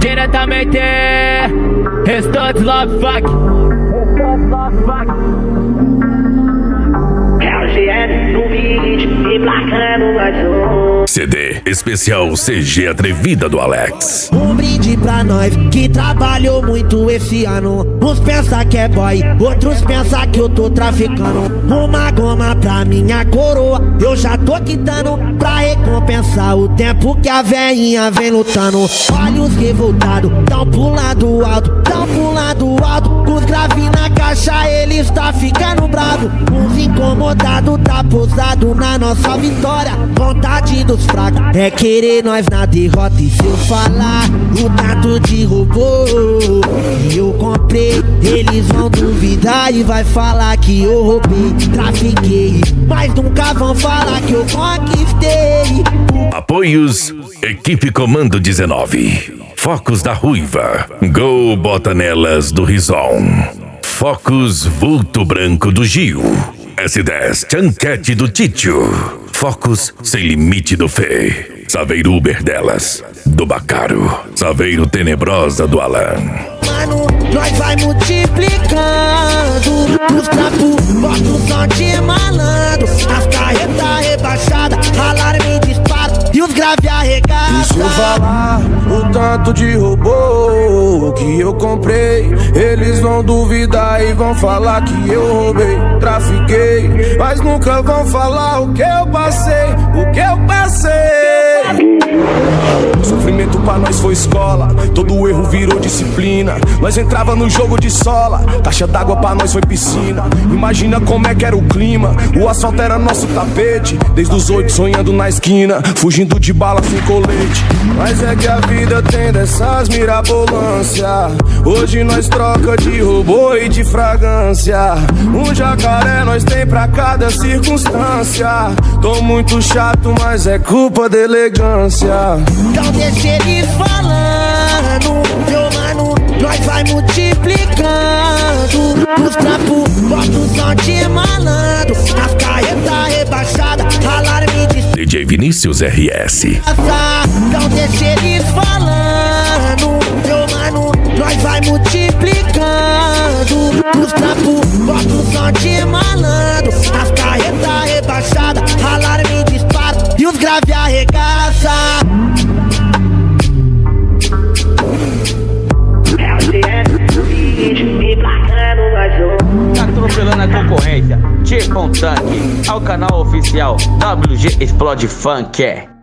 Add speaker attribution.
Speaker 1: diretamente. Restante Love Fuck.
Speaker 2: LGN no vídeo, emplacando mais um.
Speaker 3: CD especial CG Atrevida do Alex.
Speaker 4: Um brinde pra nós que trabalhou muito esse ano. Uns pensa que é boy, outros pensa que eu tô traficando. Uma goma pra minha coroa, eu já tô quitando pra recompensar o tempo que a veinha vem lutando. Olha os revoltados, tão pulando alto, tão pulando alto. Os grave na caixa, eles tá ficando bravo. Os incomodados tá pousado na nossa vitória. Vontade dos fracos é querer nós na derrota. E se eu falar o tanto de robô que eu comprei, eles vão duvidar e vai falar que eu roubei, trafiquei, mas nunca vão falar que eu conquistei.
Speaker 3: Apoios: Equipe Comando 19, Focos da Ruiva, Gol Bota Nelas do Rison, Focos Vulto Branco do Gil, S10 Chanquete do Títio, Focos Sem Limite do Fê, Saveiro Uber delas, do Bacaro, Saveiro Tenebrosa do Alan.
Speaker 4: Mano, nós vai multiplicando os trapos, bota o som de malandro. As carretas rebaixadas, alarme dispara e os grave arregaçam.
Speaker 5: E se eu falar o tanto de robô que eu comprei, eles vão duvidar e vão falar que eu roubei, trafiquei, mas nunca vão falar o que eu passei, o que eu passei. Sofrimento pra nós foi escola, todo erro virou disciplina. Nós entrava no jogo de sola, caixa d'água pra nós foi piscina. Imagina como é que era o clima, o asfalto era nosso tapete. Desde os 8 sonhando na esquina, fugindo de bala sem colete. Mas é que a vida tem dessas mirabolância. Hoje nós troca de robô e de fragrância. Um jacaré nós tem pra cada circunstância. Tô muito chato, mas é culpa da elegância.
Speaker 4: Então deixa eles falando, meu mano, nós vai multiplicando os trapos, bota o som de malandro. As carretas rebaixadas, alarme dispara.
Speaker 3: DJ Vinícius RS.
Speaker 4: Então deixa eles falando, meu mano, nós vai multiplicando os trapos, bota o som de malandro. As carretas rebaixadas, alarme dispara e os grave arregaça.
Speaker 1: Tá atropelando a concorrência, tipo um tanque. Ao canal oficial WG Explode Funk.